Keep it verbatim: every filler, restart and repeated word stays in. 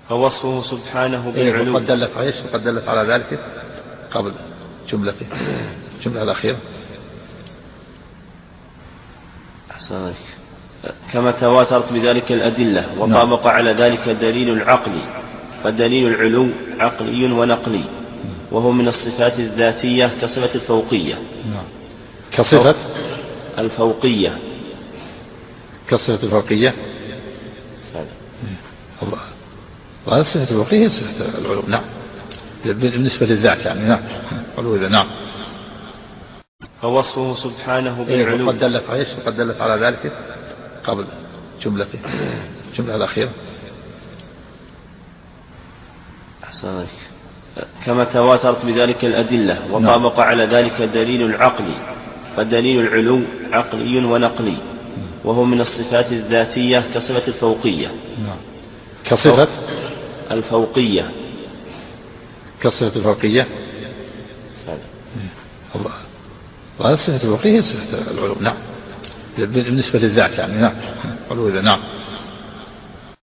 فوصفه سبحانه بالعلو. وقد دلت عليه وقد دلت على ذلك قبل جملته الجملة الأخيرة. أحسنك. كما تواترت بذلك الأدلة وطابق على ذلك دليل العقل، فدليل العلو عقلي ونقلي، وهو من الصفات الذاتية كصفة الفوقية. كصفة الفوقية كصفة الفوقية الله وهذا صفة الفوقية صفة العلو. نعم بالنسبة للذات يعني. نعم علو إذا. نعم. فوصفه سبحانه بالعلو. وقد دلت عليه وقد دلت على ذلك قبل جملته الجملة الأخيرة. أحسنك. كما تواترت بذلك الأدلة وطابق على ذلك دليل العقل، فدليل العلو عقلي ونقلي، وهو من الصفات الذاتية كصفة الفوقية. كصفة الفوقية كصفة الفوقية الله وهذا صفة الفوقية صفة العلو. نعم بالنسبة للذات يعني. نعم علو إذا. نعم.